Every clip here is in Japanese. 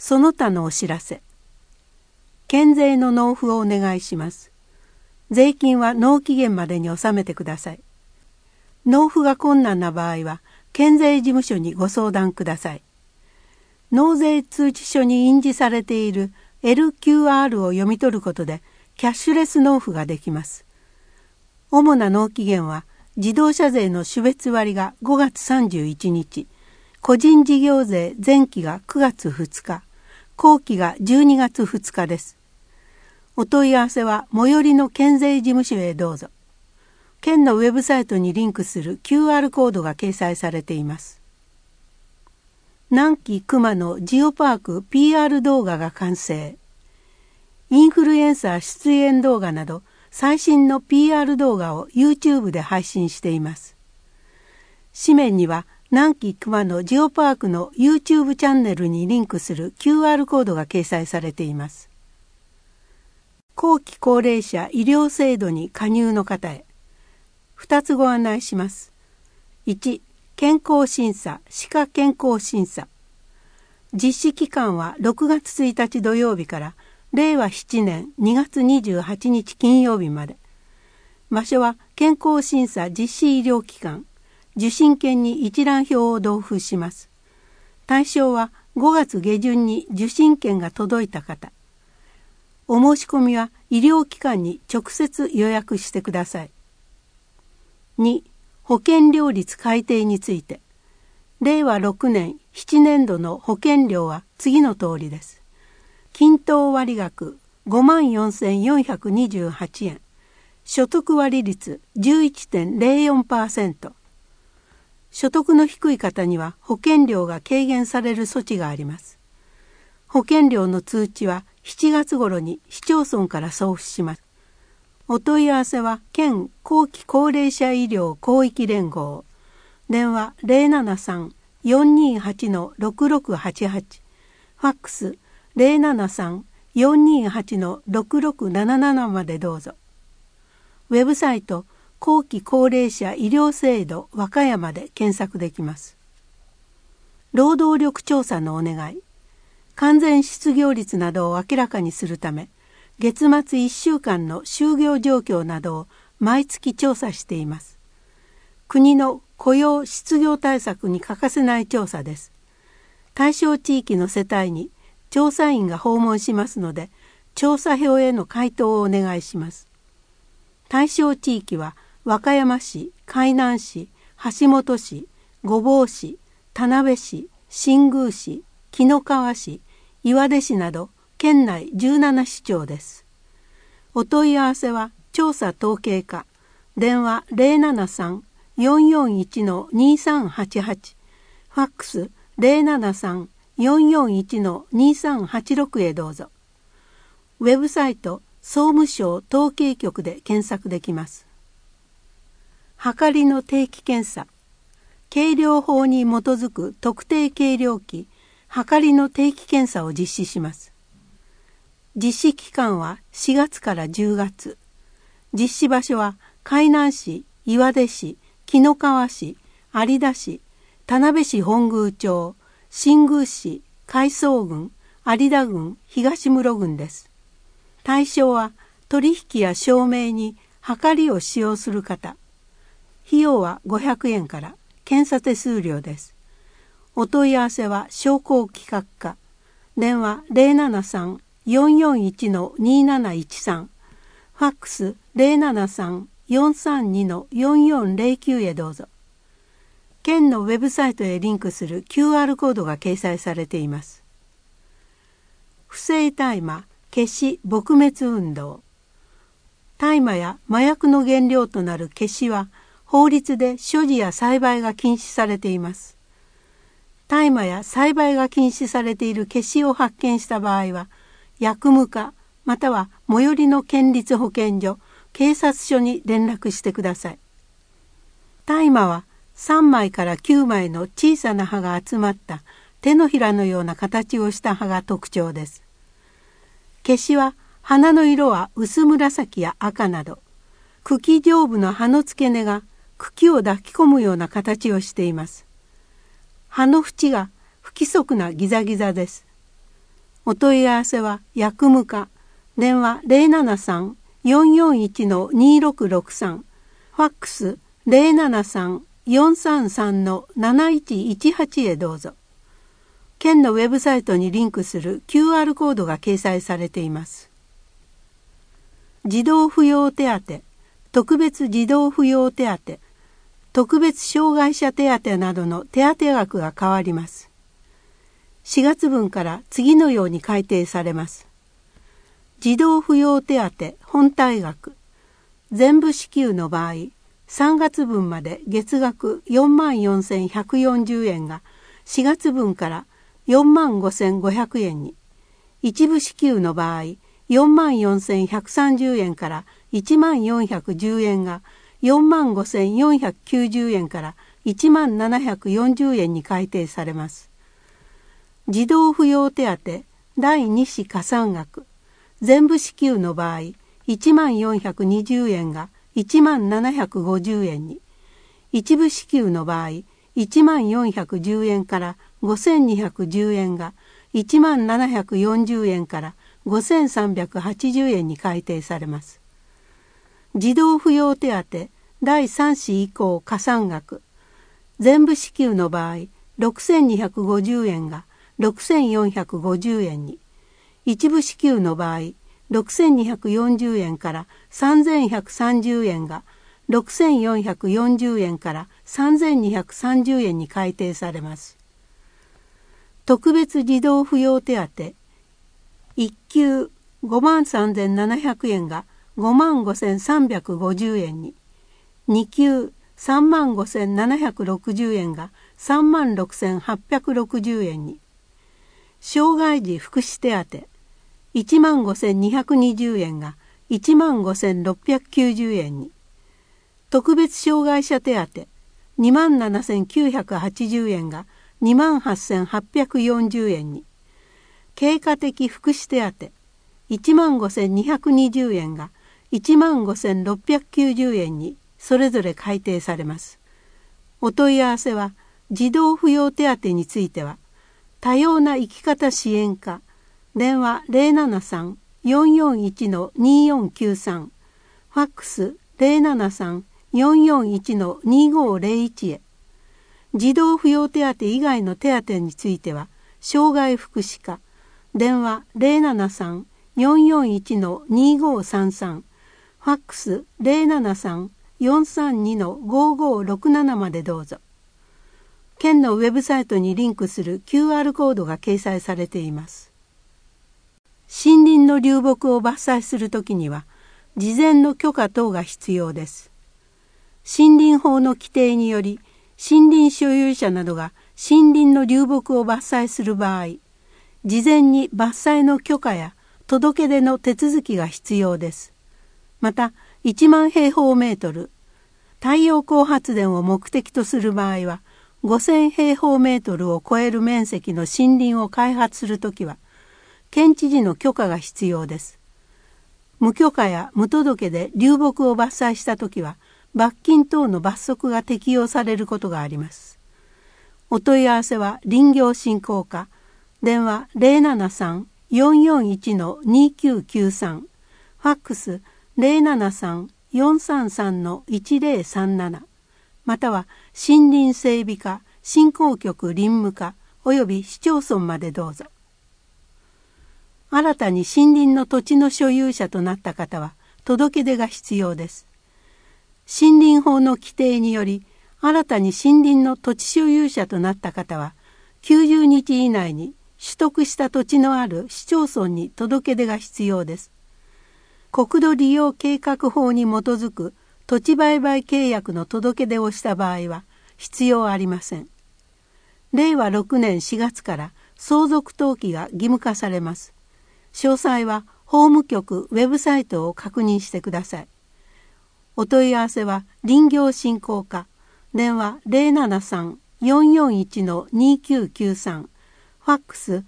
その他のお知らせ。県税の納付をお願いします。税金は納期限までに納めてください。納付が困難な場合は、県税事務所にご相談ください。納税通知書に印字されている LQR を読み取ることで、キャッシュレス納付ができます。主な納期限は、自動車税の種別割が5月31日、個人事業税前期が9月2日、後期が12月2日です。お問い合わせは最寄りの県税事務所へどうぞ。県のウェブサイトにリンクする QR コードが掲載されています。南紀熊野ジオパーク PR 動画が完成。インフルエンサー出演動画など最新の PR 動画を YouTube で配信しています。紙面には南紀熊野ジオパークの YouTube チャンネルにリンクする QR コードが掲載されています。後期高齢者医療制度に加入の方へ。2つご案内します。1、健康審査、歯科健康審査。実施期間は6月1日土曜日から令和7年2月28日金曜日まで。場所は健康審査実施医療機関。受診券に一覧表を同封します。対象は5月下旬に受診券が届いた方。お申し込みは医療機関に直接予約してください。2、保険料率改定について。令和6年7年度の保険料は次の通りです。均等割額 54,428 円。所得割率 11.04%。所得の低い方には保険料が軽減される措置があります。保険料の通知は7月頃に市町村から送付します。お問い合わせは県後期高齢者医療広域連合。電話 073-428-6688。ファックス 073-428-6677 までどうぞ。ウェブサイト後期高齢者医療制度和歌山で検索できます。労働力調査のお願い。完全失業率などを明らかにするため、月末1週間の就業状況などを毎月調査しています。国の雇用失業対策に欠かせない調査です。対象地域の世帯に調査員が訪問しますので、調査票への回答をお願いします。対象地域は和歌山市、海南市、橋本市、御坊市、田辺市、新宮市、紀の川市、岩出市など県内17市町です。お問い合わせは調査統計課、電話 073-441-2388、ファックス 073-441-2386 へどうぞ。ウェブサイト総務省統計局で検索できます。はかりの定期検査。計量法に基づく特定計量器、はかりの定期検査を実施します。実施期間は4月から10月。実施場所は海南市、岩出市、紀の川市、有田市、田辺市本宮町、新宮市、海藻郡、有田郡、東室郡です。対象は取引や証明にはかりを使用する方。費用は500円から検査手数料です。お問い合わせは商工企画課。電話 073-441-2713。ファックス 073-432-4409 へどうぞ。県のウェブサイトへリンクする QR コードが掲載されています。不正大麻消し撲滅運動。大麻や麻薬の原料となる消しは法律で所持や栽培が禁止されています。大麻や栽培が禁止されている消しを発見した場合は、薬務課または最寄りの県立保健所、警察署に連絡してください。大麻は3枚から9枚の小さな葉が集まった手のひらのような形をした葉が特徴です。消しは花の色は薄紫や赤など、茎上部の葉の付け根が茎を抱き込むような形をしています。葉の縁が不規則なギザギザです。 お問い合わせは薬務課、電話 073-441-2663、ファックス 073-433-7118 へどうぞ。県のウェブサイトにリンクする QR コードが掲載されています。児童扶養手当、特別児童扶養手当、特別障害者手当などの手当額が変わります。4月分から次のように改定されます。児童扶養手当本体額、全部支給の場合、3月分まで月額 44,140 円が4月分から45,500 円に、一部支給の場合、44,130 円から1410円が45,490 円から1740円に改定されます。児童扶養手当第2子加算額、全部支給の場合、1420円が1750円に、一部支給の場合、1410円から5210円が1740円から5380円に改定されます。児童扶養手当第3子以降加算額、全部支給の場合、6250円が6450円に、一部支給の場合、6240円から3130円が6440円から3230円に改定されます。特別児童扶養手当1級53,700円が55,350円に、2級35,760円が36,860円に、障害児福祉手当15,220円が15,690円に、特別障害者手当27,980円が28,840円に、経過的福祉手当15,220円が15,690円にそれぞれ改定されます。お問い合わせは児童扶養手当については多様な生き方支援課、電話 073-441-2493、ファックス 073-441-2501 へ。児童扶養手当以外の手当については障害福祉課、電話 073-441-2533、ファックス 073-432-5567 までどうぞ。県のウェブサイトにリンクする QR コードが掲載されています。森林の流木を伐採するときには事前の許可等が必要です。森林法の規定により森林所有者などが森林の流木を伐採する場合、事前に伐採の許可や届け出の手続きが必要です。また、1万平方メートル、太陽光発電を目的とする場合は、5000平方メートルを超える面積の森林を開発するときは、県知事の許可が必要です。無許可や無届けで流木を伐採したときは、罰金等の罰則が適用されることがあります。お問い合わせは林業振興課、電話 073-441-2993、ファックス 073-433-1037、または森林整備課振興局林務課および市町村までどうぞ。新たに森林の土地の所有者となった方は届け出が必要です。森林法の規定により新たに森林の土地所有者となった方は90日以内に取得した土地のある市町村に届け出が必要です。国土利用計画法に基づく土地売買契約の届け出をした場合は必要ありません。令和6年4月から相続登記が義務化されます。詳細は法務局ウェブサイトを確認してください。お問い合わせは林業振興課、電話 073-441-2993、ファックス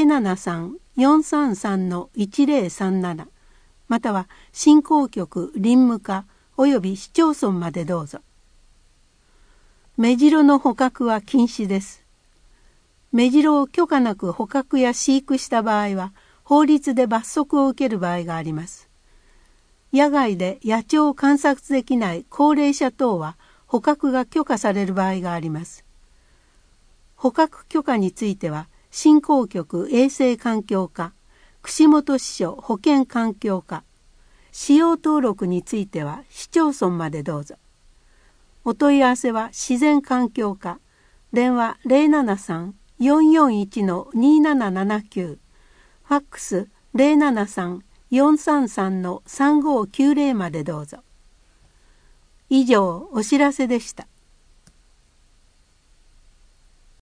073-433-1037、または振興局林務課および市町村までどうぞ。メジロの捕獲は禁止です。 メジロを許可なく捕獲や飼育した場合は法律で罰則を受ける場合があります。野外で野鳥を観察できない高齢者等は捕獲が許可される場合があります。捕獲許可については振興局衛生環境課、串本支所保健環境課、使用登録については市町村までどうぞ。お問い合わせは自然環境課、電話 073-441-2779、ファックス 073-433-3590 までどうぞ。以上お知らせでした。